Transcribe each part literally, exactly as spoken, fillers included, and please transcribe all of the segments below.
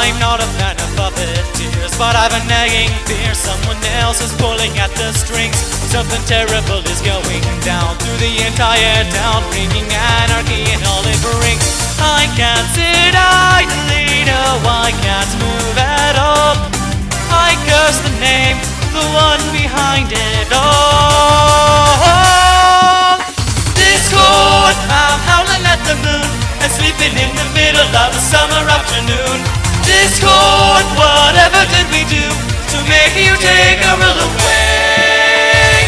I'm not a fan of puppeteers, but I've a nagging fear someone else is pulling at the strings. Something terrible is going down through the entire town, bringing anarchy in all it brings. I can't sit idly, no, I can't move at all. I curse the name, the one behind it all. Discord, I'm howling at the moon and sleeping in the middle of a summer afternoon. Discord, whatever did we do to make you take our will away?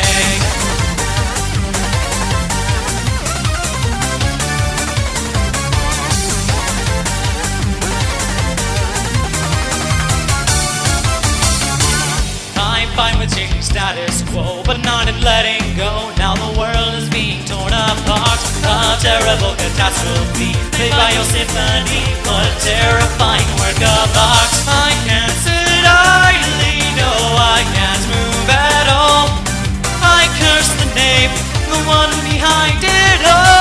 I'm fine with changing status quo, but not in letting go. Now the world is being torn apart, a terrible catastrophe made by your symphony. What a terrifying work of art. I can't sit idly, no, I can't move at all. I curse the name, the one behind it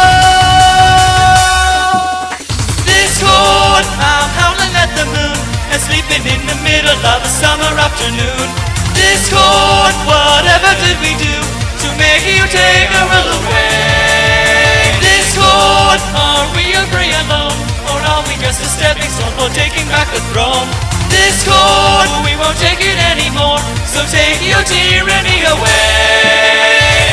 all. Discord, I'm howling at the moon and sleeping in the middle of a summer afternoon. Discord, whatever did we do to make you take our will away? Discord, are we agree alone, or are we just a stepping stone for taking back the throne? Discord, we won't take it anymore, so take your tyranny away.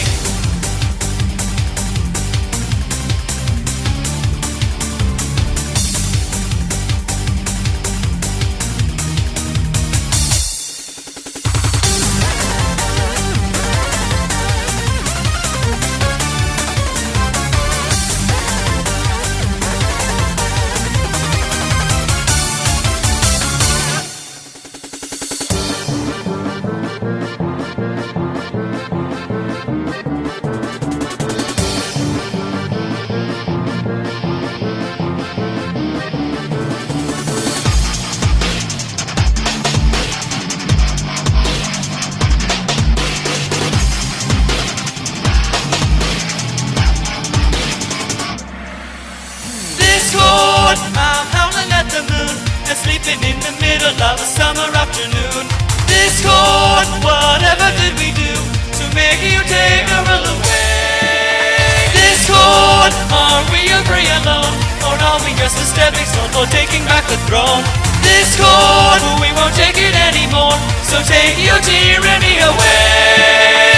I'm howling at the moon and sleeping in the middle of a summer afternoon. Discord, whatever did we do to make you take our will away? Discord, are we agree alone, or are we just a stepping stone for taking back the throne? Discord, we won't take it anymore, so take your tyranny away.